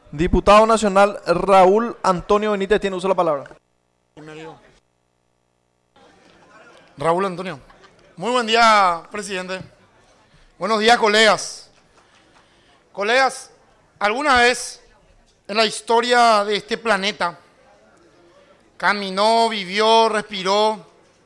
Diputado nacional Raúl Antonio Benítez tiene uso de la palabra. Raúl Antonio. Muy buen día, presidente. Buenos días, colegas. Colegas, ¿alguna vez en la historia de este planeta caminó, vivió, respiró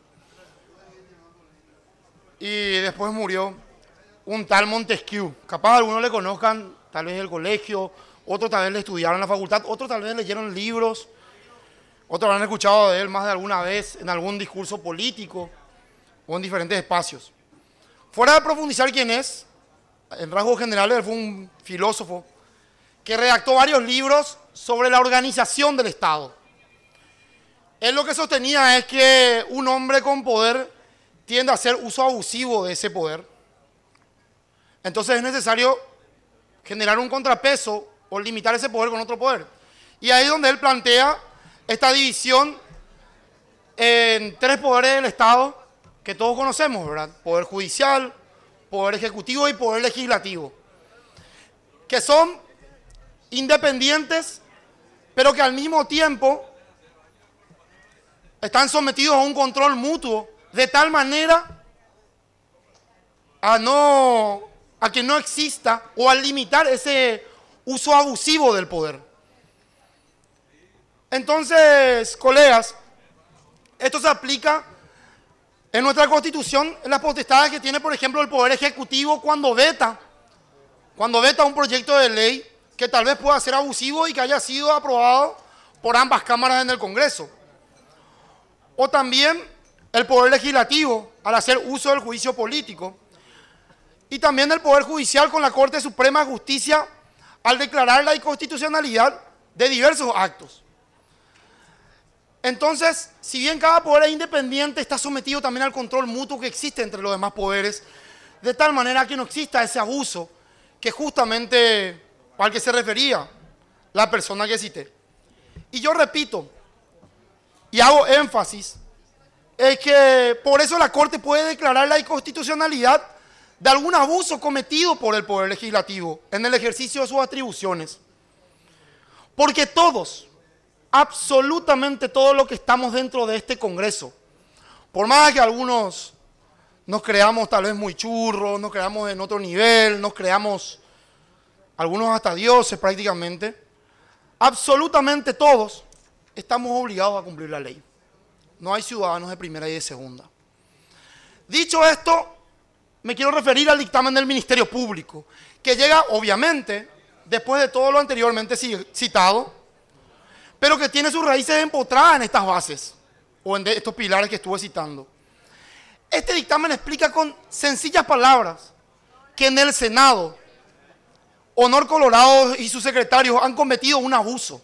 y después murió un tal Montesquieu? Capaz algunos le conozcan, tal vez del colegio, otros tal vez le estudiaron en la facultad, otros tal vez leyeron libros, otros habrán escuchado de él más de alguna vez en algún discurso político o en diferentes espacios. Fuera de profundizar quién es, en rasgos generales, él fue un filósofo que redactó varios libros sobre la organización del Estado. Él lo que sostenía es que un hombre con poder tiende a hacer uso abusivo de ese poder. Entonces es necesario generar un contrapeso o limitar ese poder con otro poder. Y ahí es donde él plantea esta división en tres poderes del Estado que todos conocemos, ¿verdad? Poder judicial, poder ejecutivo y poder legislativo, que son independientes, pero que al mismo tiempo están sometidos a un control mutuo, de tal manera a que no exista o a limitar ese uso abusivo del poder. Entonces, colegas, esto se aplica en nuestra Constitución, en las potestades que tiene, por ejemplo, el Poder Ejecutivo cuando veta un proyecto de ley que tal vez pueda ser abusivo y que haya sido aprobado por ambas cámaras en el Congreso. O también el Poder Legislativo, al hacer uso del juicio político. Y también el Poder Judicial con la Corte Suprema de Justicia, al declarar la inconstitucionalidad de diversos actos. Entonces, si bien cada poder es independiente, está sometido también al control mutuo que existe entre los demás poderes, de tal manera que no exista ese abuso que justamente al que se refería la persona que cité. Y yo repito, y hago énfasis, es que por eso la Corte puede declarar la inconstitucionalidad de algún abuso cometido por el Poder Legislativo en el ejercicio de sus atribuciones. Porque todos, absolutamente todos los que estamos dentro de este Congreso, por más que algunos nos creamos tal vez muy churros, nos creamos en otro nivel, nos creamos algunos hasta dioses prácticamente, absolutamente todos estamos obligados a cumplir la ley. No hay ciudadanos de primera y de segunda. Dicho esto, me quiero referir al dictamen del Ministerio Público, que llega obviamente después de todo lo anteriormente citado, pero que tiene sus raíces empotradas en estas bases, o en estos pilares que estuve citando. Este dictamen explica con sencillas palabras que en el Senado, Honor Colorado y sus secretarios han cometido un abuso,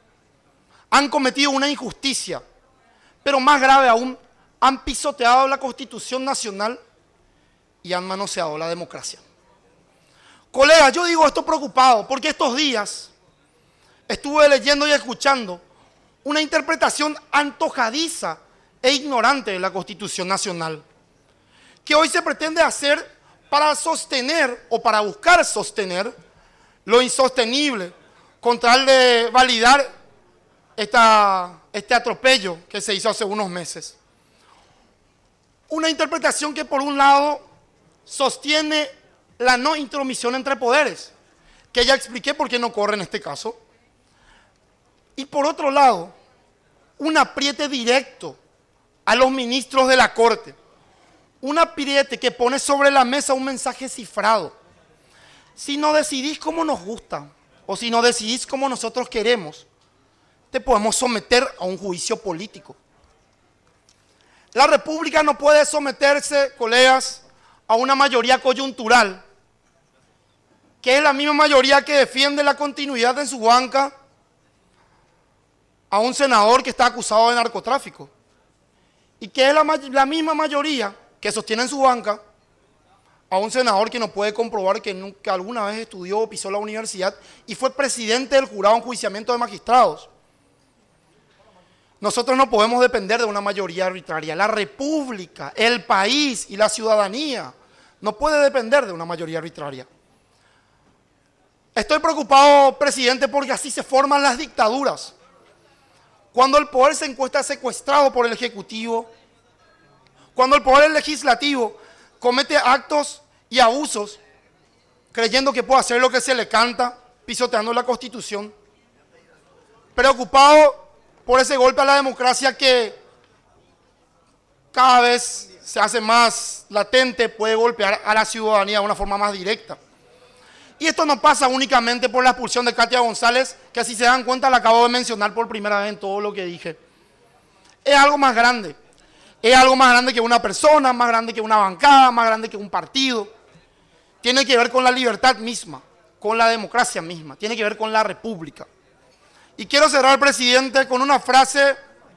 han cometido una injusticia, pero más grave aún, han pisoteado la Constitución Nacional y han manoseado la democracia. Colegas, yo digo esto preocupado porque estos días estuve leyendo y escuchando una interpretación antojadiza e ignorante de la Constitución Nacional, que hoy se pretende hacer para sostener o para buscar sostener lo insostenible con tal de validar este atropello que se hizo hace unos meses. Una interpretación que por un lado sostiene la no intromisión entre poderes, que ya expliqué por qué no corre en este caso. Y por otro lado, un apriete directo a los ministros de la Corte. Un apriete que pone sobre la mesa un mensaje cifrado. Si no decidís como nos gusta, o si no decidís como nosotros queremos, te podemos someter a un juicio político. La República no puede someterse, colegas, a una mayoría coyuntural, que es la misma mayoría que defiende la continuidad en su banca a un senador que está acusado de narcotráfico, y que es la misma mayoría que sostiene en su banca a un senador que no puede comprobar que nunca alguna vez estudió o pisó la universidad y fue presidente del jurado en enjuiciamiento de magistrados. Nosotros no podemos depender de una mayoría arbitraria. La República, el país y la ciudadanía no puede depender de una mayoría arbitraria. Estoy preocupado, presidente, porque así se forman las dictaduras. Cuando el poder se encuentra secuestrado por el Ejecutivo, cuando el poder legislativo comete actos y abusos, creyendo que puede hacer lo que se le canta, pisoteando la Constitución. Preocupado por ese golpe a la democracia que cada vez se hace más latente, puede golpear a la ciudadanía de una forma más directa. Y esto no pasa únicamente por la expulsión de Katia González, que si se dan cuenta la acabo de mencionar por primera vez en todo lo que dije. Es algo más grande. Es algo más grande que una persona, más grande que una bancada, más grande que un partido. Tiene que ver con la libertad misma, con la democracia misma, tiene que ver con la república. Y quiero cerrar, presidente, con una frase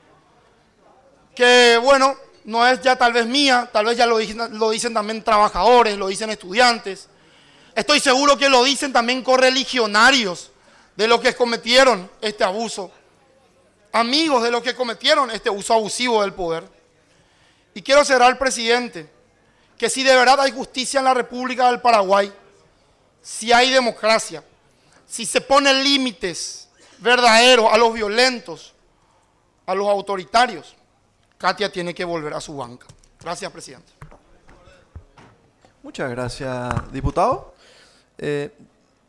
que, bueno, no es ya tal vez mía, tal vez ya lo dicen también trabajadores, lo dicen estudiantes. Estoy seguro que lo dicen también correligionarios de los que cometieron este abuso, amigos de los que cometieron este uso abusivo del poder. Y quiero cerrar, presidente, que si de verdad hay justicia en la República del Paraguay, si hay democracia, si se ponen límites verdaderos a los violentos, a los autoritarios, Katia tiene que volver a su banca. Gracias, presidente. Muchas gracias, diputado.